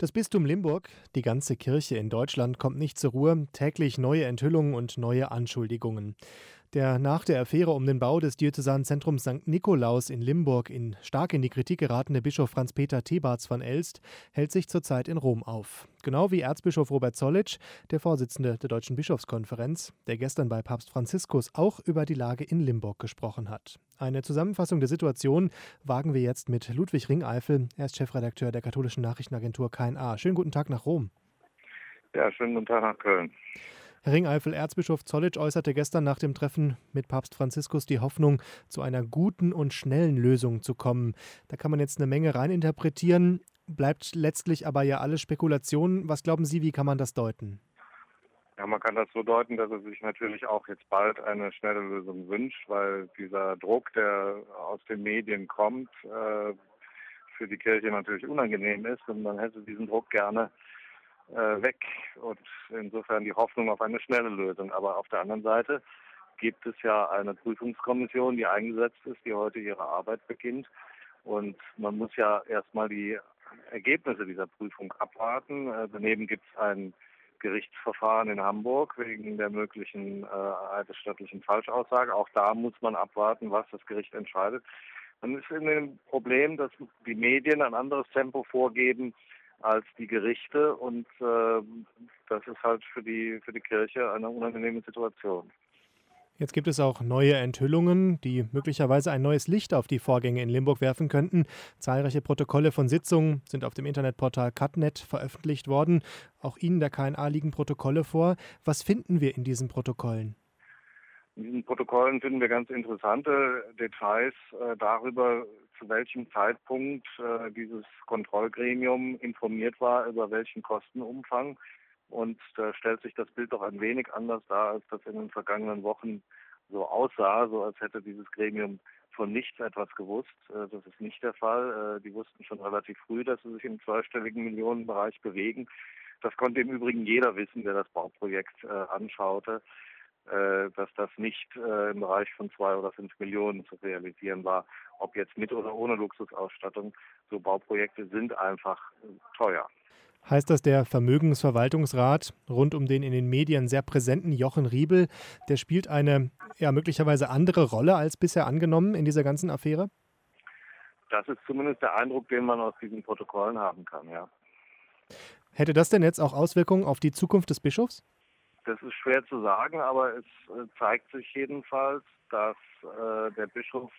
Das Bistum Limburg, die ganze Kirche in Deutschland, kommt nicht zur Ruhe. Täglich neue Enthüllungen und neue Anschuldigungen. Der nach der Affäre um den Bau des Diözesanzentrums St. Nikolaus in Limburg stark in die Kritik geratene Bischof Franz-Peter Thebarts von Elst hält sich zurzeit in Rom auf. Genau wie Erzbischof Robert Zollitsch, der Vorsitzende der Deutschen Bischofskonferenz, der gestern bei Papst Franziskus auch über die Lage in Limburg gesprochen hat. Eine Zusammenfassung der Situation wagen wir jetzt mit Ludwig Ringeifel. Er ist Chefredakteur der katholischen Nachrichtenagentur KNA. Schönen guten Tag nach Rom. Ja, schönen guten Tag nach Köln. Herr Ringeifel, Erzbischof Zollitsch äußerte gestern nach dem Treffen mit Papst Franziskus die Hoffnung, zu einer guten und schnellen Lösung zu kommen. Da kann man jetzt eine Menge reininterpretieren, bleibt letztlich aber ja alles Spekulation. Was glauben Sie, wie kann man das deuten? Ja, man kann das so deuten, dass er sich natürlich auch jetzt bald eine schnelle Lösung wünscht, weil dieser Druck, der aus den Medien kommt, für die Kirche natürlich unangenehm ist und man hätte diesen Druck gerne weg und insofern die Hoffnung auf eine schnelle Lösung. Aber auf der anderen Seite gibt es ja eine Prüfungskommission, die eingesetzt ist, die heute ihre Arbeit beginnt und man muss ja erstmal die Ergebnisse dieser Prüfung abwarten. Daneben gibt es ein Gerichtsverfahren in Hamburg wegen der möglichen eidesstattlichen Falschaussage. Auch da muss man abwarten, was das Gericht entscheidet. Dann ist in dem Problem, dass die Medien ein anderes Tempo vorgeben als die Gerichte und das ist halt für die Kirche eine unangenehme Situation. Jetzt gibt es auch neue Enthüllungen, die möglicherweise ein neues Licht auf die Vorgänge in Limburg werfen könnten. Zahlreiche Protokolle von Sitzungen sind auf dem Internetportal Catnet veröffentlicht worden. Auch Ihnen, der KNA, liegen Protokolle vor. Was finden wir in diesen Protokollen? In diesen Protokollen finden wir ganz interessante Details darüber, zu welchem Zeitpunkt dieses Kontrollgremium informiert war, über welchen Kostenumfang. Und da stellt sich das Bild doch ein wenig anders dar, als das in den vergangenen Wochen so aussah, so als hätte dieses Gremium von nichts etwas gewusst. Das ist nicht der Fall. Die wussten schon relativ früh, dass sie sich im zweistelligen Millionenbereich bewegen. Das konnte im Übrigen jeder wissen, der das Bauprojekt anschaute, dass das nicht im Bereich von 2 oder 5 Millionen zu realisieren war. Ob jetzt mit oder ohne Luxusausstattung, so Bauprojekte sind einfach teuer. Heißt das, der Vermögensverwaltungsrat rund um den in den Medien sehr präsenten Jochen Riebel, der spielt eine möglicherweise andere Rolle als bisher angenommen in dieser ganzen Affäre? Das ist zumindest der Eindruck, den man aus diesen Protokollen haben kann, ja. Hätte das denn jetzt auch Auswirkungen auf die Zukunft des Bischofs? Das ist schwer zu sagen, aber es zeigt sich jedenfalls, dass der Bischof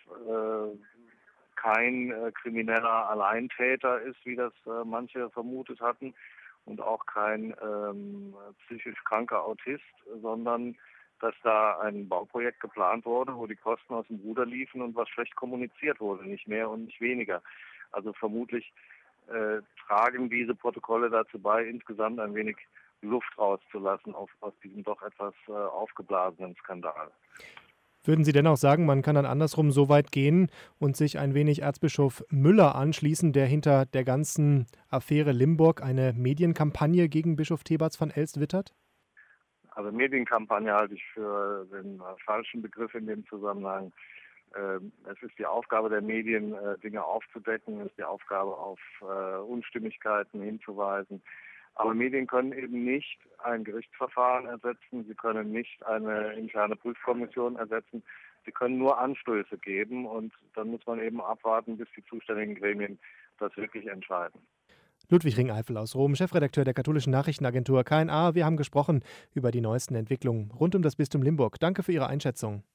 kein krimineller Alleintäter ist, wie das manche vermutet hatten, und auch kein psychisch kranker Autist, sondern dass da ein Bauprojekt geplant wurde, wo die Kosten aus dem Ruder liefen und was schlecht kommuniziert wurde, nicht mehr und nicht weniger. Also vermutlich tragen diese Protokolle dazu bei, insgesamt ein wenig Luft rauszulassen aus diesem doch etwas aufgeblasenen Skandal. Würden Sie dennoch sagen, man kann dann andersrum so weit gehen und sich ein wenig Erzbischof Müller anschließen, der hinter der ganzen Affäre Limburg eine Medienkampagne gegen Bischof Thebarts von Elst wittert? Also Medienkampagne halte ich für den falschen Begriff in dem Zusammenhang. Es ist die Aufgabe der Medien, Dinge aufzudecken, es ist die Aufgabe, auf Unstimmigkeiten hinzuweisen. Aber Medien können eben nicht ein Gerichtsverfahren ersetzen, sie können nicht eine interne Prüfkommission ersetzen, sie können nur Anstöße geben und dann muss man eben abwarten, bis die zuständigen Gremien das wirklich entscheiden. Ludwig Ringeifel aus Rom, Chefredakteur der katholischen Nachrichtenagentur KNA. Wir haben gesprochen über die neuesten Entwicklungen rund um das Bistum Limburg. Danke für Ihre Einschätzung.